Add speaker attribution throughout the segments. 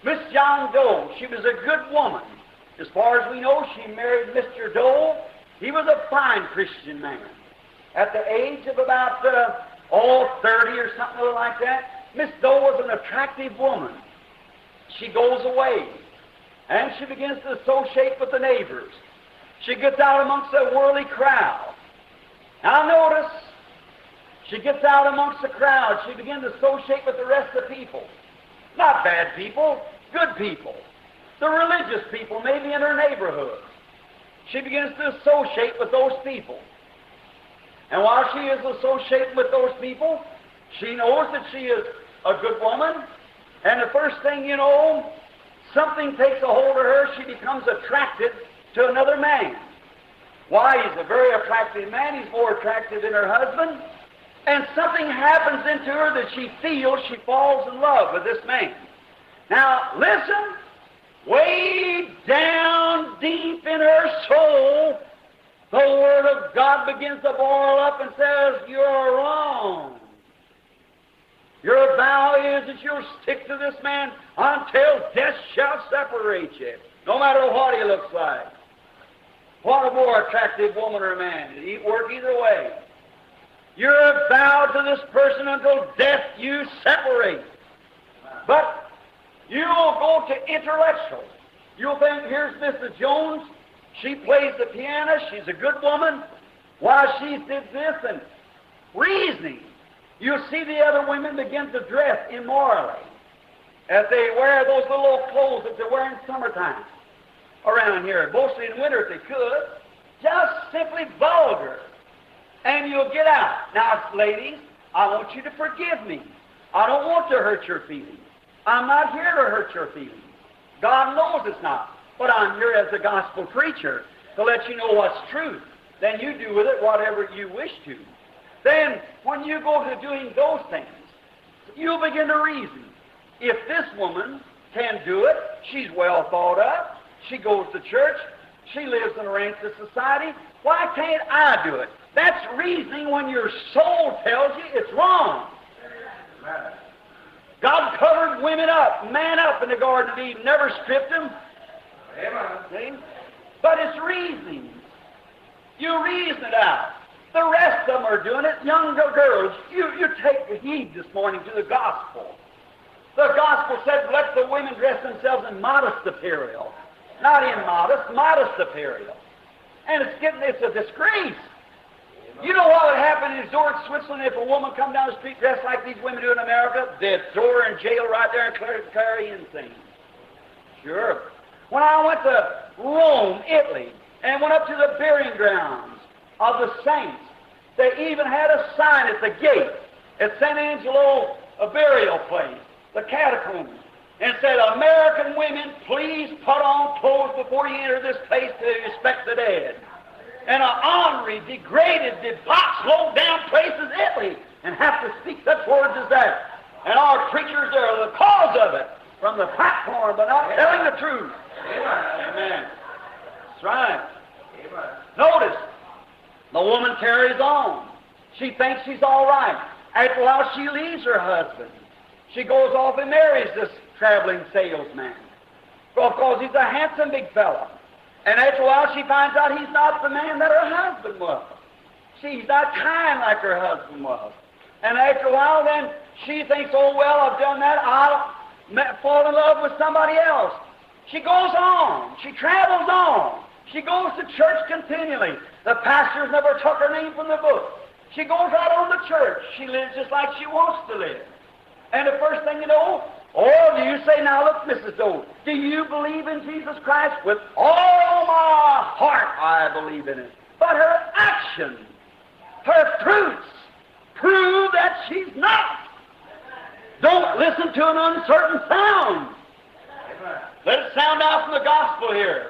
Speaker 1: Miss John Doe, she was a good woman. As far as we know, she married Mr. Doe. He was a fine Christian man. At the age of about 30 or something like that, Miss Doe was an attractive woman. She goes away, and she begins to associate with the neighbors. She gets out amongst a whirly crowd. Now notice, she gets out amongst the crowd. She begins to associate with the rest of the people. Not bad people, good people. The religious people, maybe in her neighborhood. She begins to associate with those people. And while she is associating with those people, she knows that she is a good woman. And the first thing you know, something takes a hold of her. She becomes attracted to another man. Why? He's a very attractive man. He's more attractive than her husband. And something happens into her that she feels she falls in love with this man. Now, listen. Way down deep in her soul, the Word of God begins to boil up and says, you're wrong. Your vow is that you'll stick to this man until death shall separate you, no matter what he looks like. What a more attractive woman or man. It'd work either way. You're vowed to this person until death you separate. But you'll go to intellectual. You'll think, here's Mrs. Jones. She plays the piano. She's a good woman. Why, she did this, and reasoning. You'll see the other women begin to dress immorally as they wear those little clothes that they wear in summertime around here. Mostly in winter if they could. Just simply vulgar. And you'll get out. Now, ladies, I want you to forgive me. I don't want to hurt your feelings. I'm not here to hurt your feelings. God knows it's not. But I'm here as a gospel preacher to let you know what's truth. Then you do with it whatever you wish to. Then, when you go to doing those things, you'll begin to reason. If this woman can do it, she's well thought of, she goes to church, she lives in the ranks of society, why can't I do it? That's reasoning when your soul tells you it's wrong. God covered women up, man up in the Garden of Eden, never stripped them. See? But it's reasoning. You reason it out. The rest of them are doing it. Younger girls, you take heed this morning to the gospel. The gospel said, let the women dress themselves in modest apparel. Not immodest, modest apparel. And it's a disgrace. You know what would happen in Zurich, Switzerland, if a woman come down the street dressed like these women do in America? They'd throw her in jail right there and declare her insane. Sure. When I went to Rome, Italy, and went up to the burying grounds of the saints, they even had a sign at the gate at St. Angelo, a burial place, the catacombs, and said, American women, please put on clothes before you enter this place to respect the dead. And an ornery, degraded, debauched, low-down place is Italy, and have to speak such words as that. And our preachers are the cause of it, from the platform, but not telling the truth. Amen. That's right. Amen. Notice, the woman carries on. She thinks she's all right. After a while, she leaves her husband. She goes off and marries this traveling salesman because he's a handsome big fella. And after a while, she finds out he's not the man that her husband was. She's not kind like her husband was. And after a while, then she thinks, oh, well, I've done that. I'll fall in love with somebody else. She goes on. She travels on. She goes to church continually. The pastors never took her name from the book. She goes out on the church. She lives just like she wants to live. And the first thing you know, oh, you say, now look, Mrs. Doe, do you believe in Jesus Christ? With all my heart I believe in it. But her actions, her fruits, prove that she's not. Don't listen to an uncertain sound. Let it sound out from the gospel here.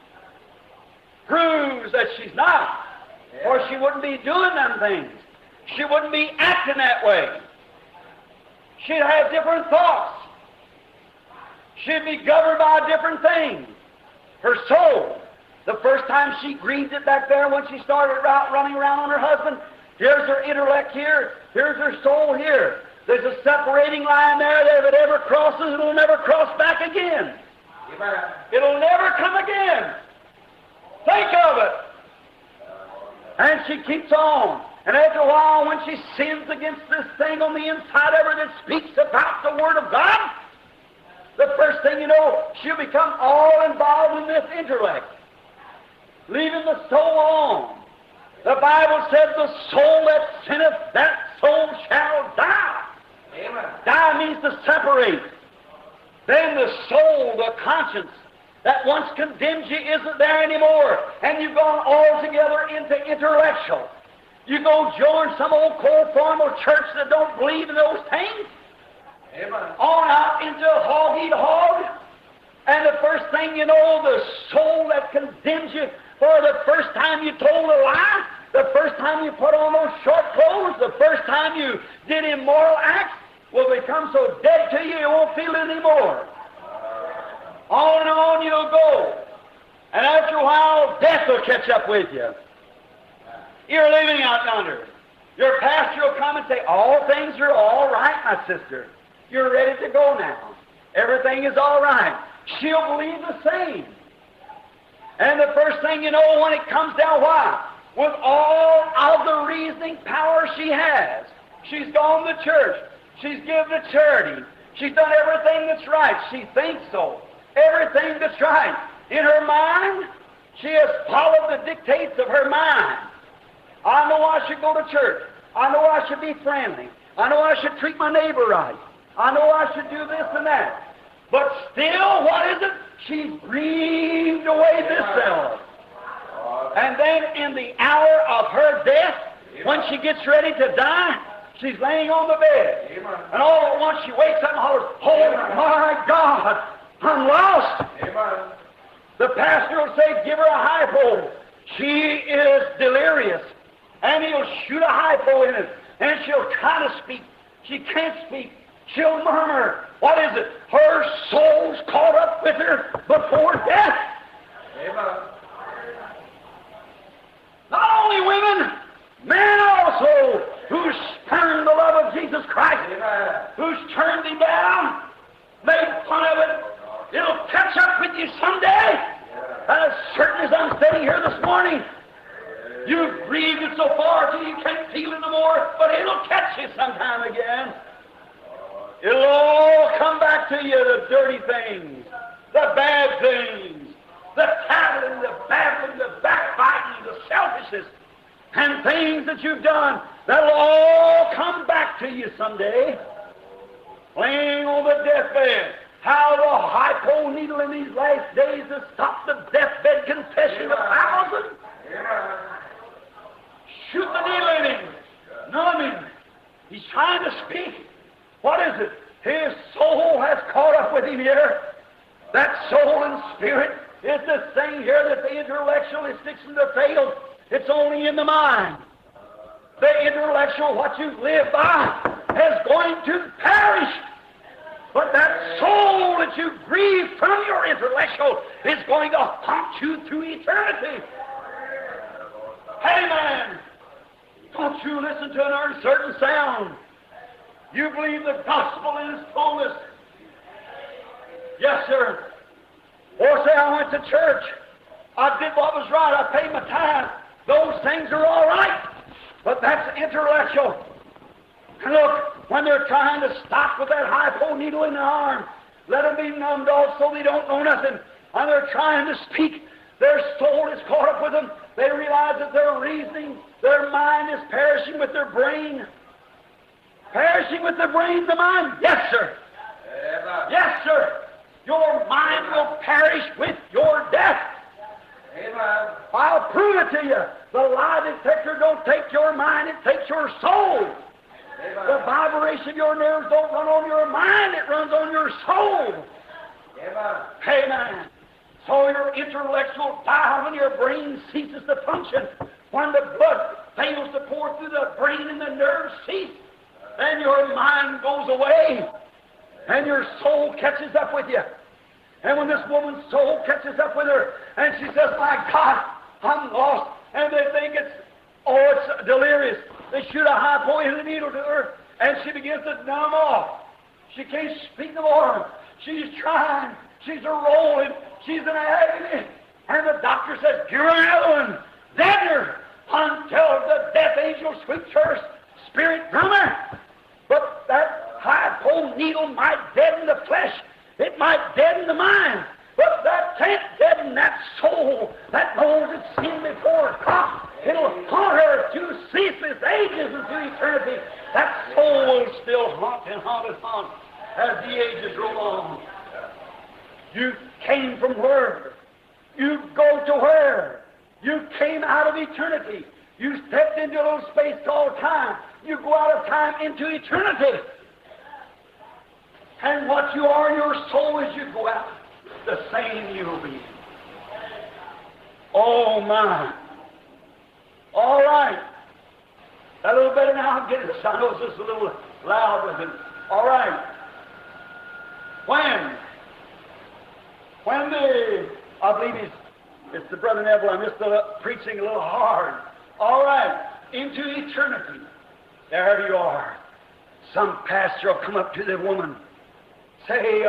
Speaker 1: Proves that she's not. Or she wouldn't be doing them things. She wouldn't be acting that way. She'd have different thoughts. She'd be governed by different things. Her soul. The first time she grieved it back there when she started running around on her husband, here's her intellect here, here's her soul here. There's a separating line there that if it ever crosses, it'll never cross back again. It'll never come again. Think of it. And she keeps on. And after a while, when she sins against this thing on the inside of her that speaks about the Word of God, the first thing you know, she'll become all involved in this intellect, leaving the soul alone. The Bible says, the soul that sinneth, that soul shall die. Amen. Die means to separate. Then the soul, the conscience, that once condemned you isn't there anymore, and you've gone altogether into intellectual. You go join some old cold formal church that don't believe in those things. Amen. On out into hog-eat hog, and the first thing you know, the soul that condemns you for the first time you told a lie, the first time you put on those short clothes, the first time you did immoral acts, will become so dead to you, you won't feel it anymore. On and on you'll go. And after a while, death will catch up with you. You're living out yonder. Your pastor will come and say, all things are all right, my sister. You're ready to go now. Everything is all right. She'll believe the same. And the first thing you know, when it comes down, why? With all of the reasoning power she has, she's gone to church. She's given to charity. She's done everything that's right. She thinks so. Everything that's right. In her mind, she has followed the dictates of her mind. I know I should go to church. I know I should be friendly. I know I should treat my neighbor right. I know I should do this and that. But still, what is it? She's grieved away this self. And then in the hour of her death, when she gets ready to die, she's laying on the bed. And all at once she wakes up and hollers, oh my God, I'm lost. The pastor will say, give her a hypo. She is delirious. And he'll shoot a hypo in it. And she'll try to speak. She can't speak. She'll murmur. What is it? Her soul's caught up with her before death. Amen. Not only women, men also, who spurned the love of Jesus Christ, who's turned him down, made fun of it. It'll catch up with you someday. As certain as I'm sitting here this morning, you've grieved it so far till you can't feel it no more, but it'll catch you sometime again. It'll all come back to you, the dirty things, the bad things, the tattling, the babbling, the backbiting, the selfishness, and things that you've done. That'll all come back to you someday. Laying on the deathbed. How the hypo needle in these last days has stopped the deathbed confession of thousands. Shoot the needle in him. Numb him. He's trying to speak. What is it? His soul has caught up with him here. That soul and spirit is this thing here that the intellectual is fixing to fail. It's only in the mind. The intellectual, what you live by, is going to perish. But that soul that you grieve from your intellectual is going to haunt you through eternity. Hey, man, don't you listen to an uncertain sound. You believe the gospel in its fullness. Yes, sir. Or say, I went to church. I did what was right. I paid my tithe. Those things are all right. But that's intellectual. And look, when they're trying to stop with that hypo needle in the arm, let them be numbed off so they don't know nothing. And they're trying to speak. Their soul is caught up with them. They realize that their reasoning, their mind is perishing with their brain. Perishing with the brain, the mind? Yes, sir. Yes, sir. Your mind will perish with your death. Amen. I'll prove it to you. The lie detector don't take your mind, it takes your soul. Amen. The vibration of your nerves don't run on your mind, it runs on your soul. Amen. Amen. So your intellectual dies when your brain ceases to function. When the blood fails to pour through the brain and the nerves cease, then your mind goes away and your soul catches up with you. And when this woman's soul catches up with her and she says, my God, I'm lost, and they think it's delirious. They shoot a hypo in the needle to her and she begins to numb off. She can't speak no more. She's trying. She's a-rolling. She's in agony. And the doctor says, "Give her another one. Deaden her until the death angel sweeps her spirit from her." But that high-pole needle might deaden the flesh. It might deaden the mind. But that can't deaden that soul that knows its sin before God. It'll haunt her through ceaseless ages and through eternity. That soul will still haunt and haunt and haunt as the ages roll on. You came from where? You go to where? You came out of eternity. You stepped into a little space called time. You go out of time into eternity. And what you are in your soul as you go out, the same you'll be. Oh, my. All right. A little better now. I'm getting this. I know it's just a little loud with it. All right. When I believe it's the Brother Neville, I missed the preaching a little hard. All right. Into eternity. There you are. Some pastor will come up to the woman, say,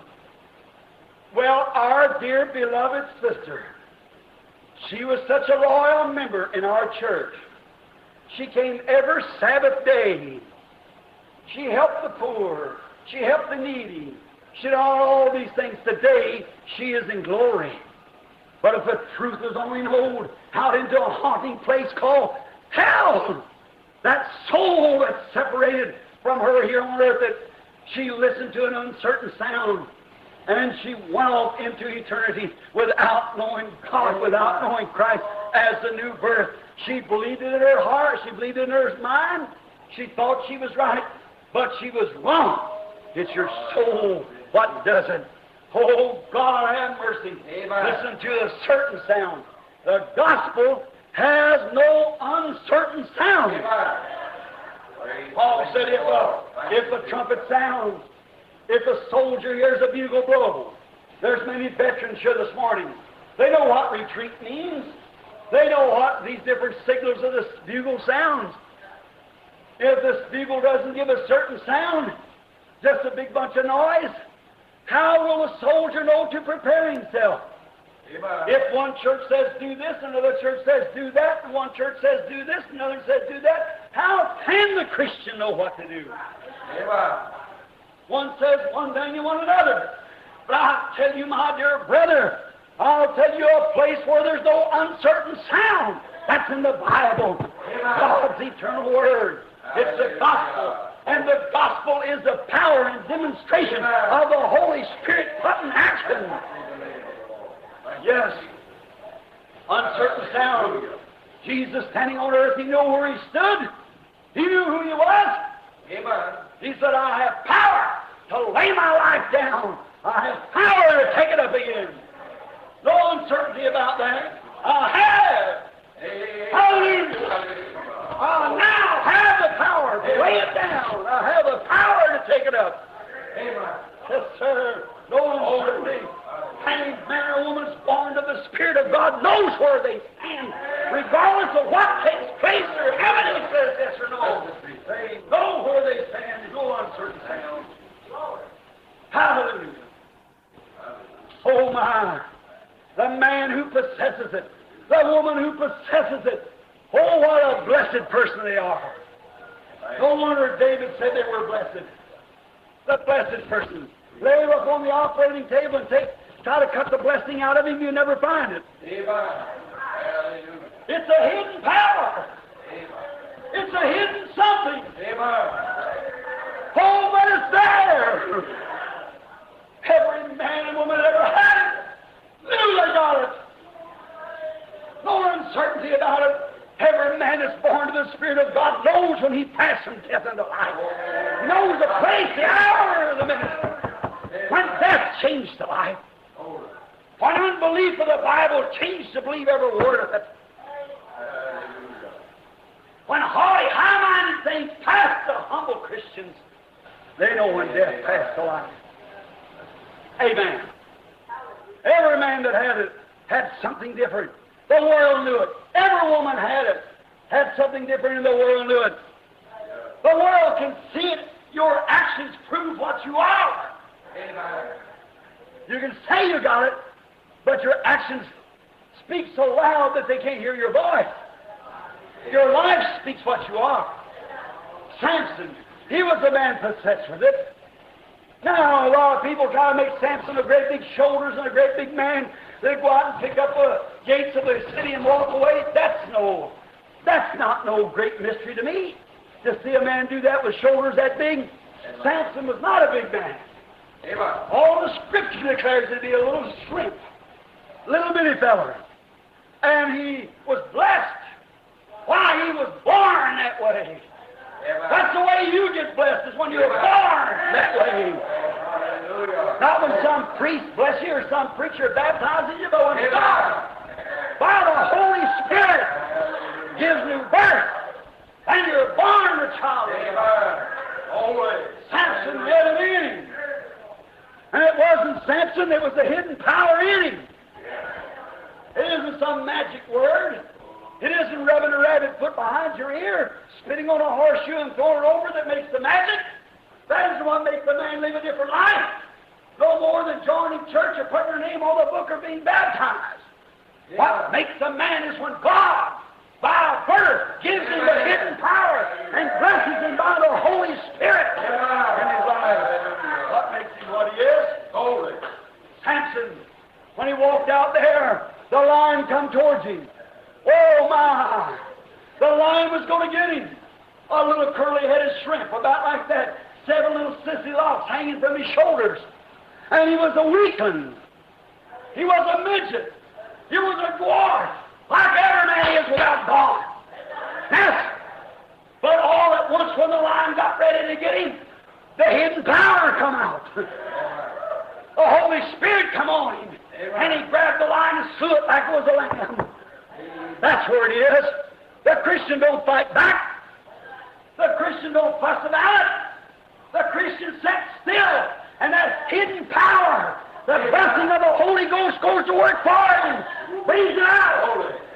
Speaker 1: well, our dear beloved sister, she was such a loyal member in our church. She came every Sabbath day. She helped the poor. She helped the needy. She did all these things. Today, she is in glory. But if the truth is only known out into a haunting place called hell, that soul that's separated from her here on earth, that she listened to an uncertain sound, and she went off into eternity without knowing God, without knowing Christ as the new birth. She believed it in her heart. She believed it in her mind. She thought she was right, but she was wrong. It's your soul what does it. Oh, God, have mercy. Amen. Listen to the certain sound. The gospel has no uncertain sound. Amen. Paul said, if a trumpet sounds, if a soldier hears a bugle blow, there's many veterans here this morning. They know what retreat means. They know what these different signals of this bugle sounds. If this bugle doesn't give a certain sound, just a big bunch of noise, how will a soldier know to prepare himself? Amen. If one church says do this, another church says do that, and one church says do this, another says do that, how can the Christian know what to do? Amen. One says one thing and one another. But I'll tell you, my dear brother, I'll tell you a place where there's no uncertain sound. That's in the Bible. Amen. God's eternal Word. It's the gospel. And the gospel is the power and demonstration of the Holy Spirit put in action. Yes. Uncertain sound. Jesus standing on earth, He knew where He stood. He knew who He was. Amen. He said, I have power to lay my life down. I have power to take it up again. No uncertainty about that. I have. Hallelujah. I now have the power to lay it down. I have the power to take it up. Amen. Yes, sir. No uncertainty. Any man or woman is born of the Spirit of God knows where they stand, regardless of what takes place or evidence says yes or no. They know where they stand. No uncertain sound. Hallelujah. Oh my. The man who possesses it. The woman who possesses it. Oh, what a blessed person they are. No wonder David said they were blessed. The blessed person. Lay up on the operating table and try to cut the blessing out of him, you never find it. Amen. It's a hidden power. Amen. It's a hidden something. Amen. Oh, but it's there. Every man and woman that ever had it knew they got it. No uncertainty about it. Every man that's born to the Spirit of God knows when he passes from death into life. He knows the place, the hour, the minute. When death changed the life. When unbelief of the Bible changed to believe every word of it. When haughty, high-minded things pass to humble Christians, they know when death passed to life. Amen. Every man that had it had something different. The world knew it. Every woman had it. Had something different, and the world knew it. The world can see it. Your actions prove what you are.
Speaker 2: Amen.
Speaker 1: You can say you got it, but your actions speak so loud that they can't hear your voice. Your life speaks what you are. Samson, he was a man possessed with it. Now, a lot of people try to make Samson a great big shoulders and a great big man. They go out and pick up the gates of the city and walk away. That's not no great mystery to me. To see a man do that with shoulders that big. Samson was not a big man.
Speaker 2: Amen.
Speaker 1: All the Scripture declares to be a little shrimp, little bitty feller. And he was blessed. Why? He was born that way.
Speaker 2: Amen.
Speaker 1: That's the way you get blessed, is when you're born that way.
Speaker 2: Hallelujah.
Speaker 1: Not when some priest bless you or some preacher baptizes you, but when God, by the Holy Spirit, gives new birth, and you're born a child of God.
Speaker 2: Always.
Speaker 1: Samson had it in him. And it wasn't Samson, it was the hidden power in him. It isn't some magic word. It isn't rubbing a rabbit foot behind your ear, spitting on a horseshoe and throwing it over that makes the magic. That is what makes the man live a different life. No more than joining church or putting your name on the book or being baptized.
Speaker 2: Yeah.
Speaker 1: What makes a man is when God, by birth, gives him the hidden power and blesses him by the Holy Spirit in his life. What makes him what he is?
Speaker 2: Holy.
Speaker 1: Samson, when he walked out there, the lion come towards him. Oh my! The lion was going to get him. A little curly-headed shrimp, about like that, 7 little sissy locks hanging from his shoulders. And he was a weakling. He was a midget. He was a dwarf, like every man is without God. Yes. But all at once when the lion got ready to get him, the hidden power come out. The Holy Spirit come on him. And he grabbed the lion and slew it like it was a lamb. That's where it is. The Christian don't fight back. The Christian don't fuss about it. The Christian sits still. And that hidden power, the blessing of the Holy Ghost goes to work for him. Brings it out.